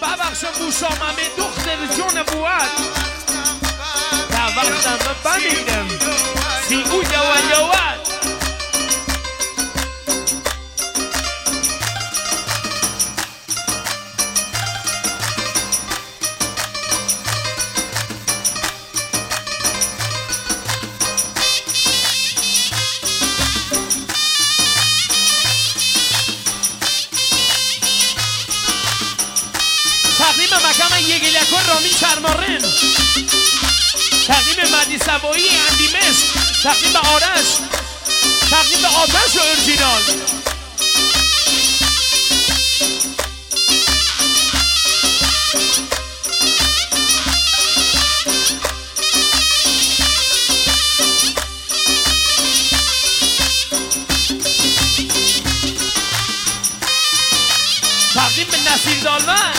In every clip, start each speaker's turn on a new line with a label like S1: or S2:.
S1: ببخشم بوشاممه دختر جون بوات تا وقتم بمیرم سی او یوالوات تقدیم مکم یگلکور رامی شرمارن تقدیم مدی سوایی اندیمش تقدیم به آرش تقدیم به آتش و ارجینال تقدیم به نصیر دالمن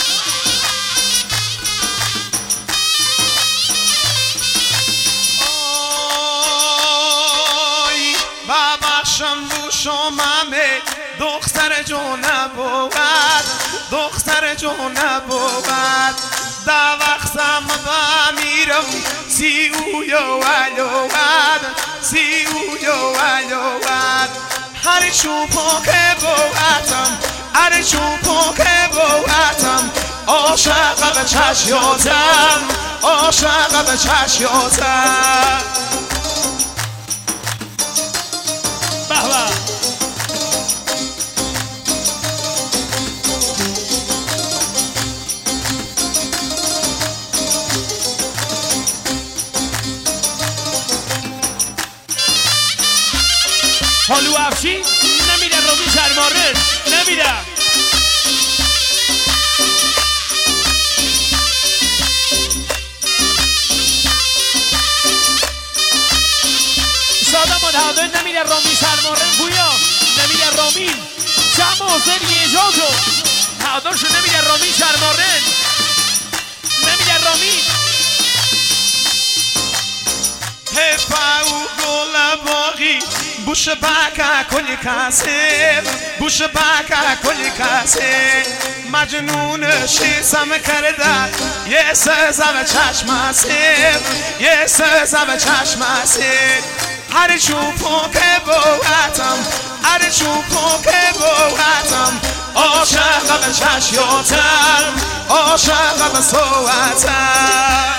S2: شمامه دختر جون بود دختر جون بود دا وقتم بمیرم سی او یوالواد سی او یوالواد هر چوبو که بودم هر چوبو که بودم عاشق به چشیاتم عاشق به چشیاتم
S1: حالو افشین نمیره رومی شرمارن نمیره شادم مدهاده نمیره رومی شرمارن بویا نمیره رومین شم حسین یجاتو هاداشو نمیره رومی شرمارن نمیره رومین
S2: هفاو گل باقی بوش باکا کلی کاسه بوش باکا کلی کاسه مجنون شیسم کرده یه سزم چشم سیر یه سزم چشم سیر هر چوبو که بودم هر چوبو که بودم عاشق به چشیاتم عاشق به صوتم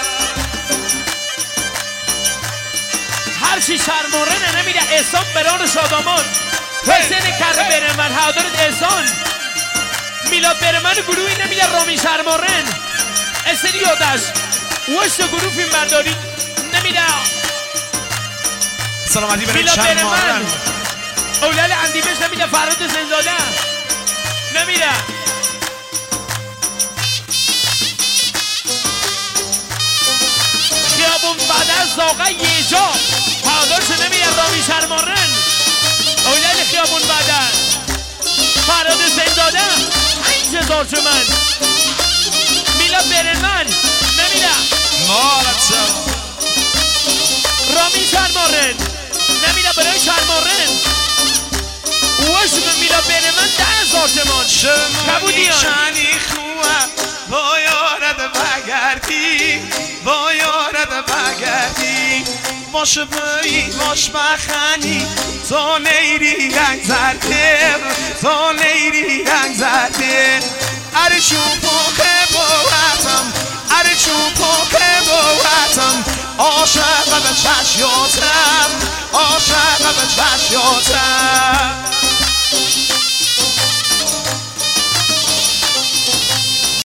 S1: هرچی شرمورنه نمیده احسان بران شادامان حسین کرده بره من حاضرت احسان میلاد بره من گروهی نمیده رامی شرمورن استری یادش وشت گروه فیلم برداری نمیده
S2: سلامتی برای
S1: میلاد بره من
S2: شرمورن
S1: اولاد اندیمش نمیده فراد زنزاده نمیده خیابون بعد از زاقه یه جا پاداش نمیره رامی شرمارن اولاد خیابون بعد فراد زنداده 5000 تومن میلاد برنمن نمیره
S2: مالت
S1: رامی شرمارن نمیره برای شرمارن وش به میلاد برنمن 10000 تومن کبودیان
S2: شانی خواه با یارد بگردی با یارد بگردی باش بایی باش بخنی تو نیری رنگ زرده تو نیری رنگ زرده هر چوبو که بودم هر چوبو که بودم عاشق به چشیاتم عاشق به چشیاتم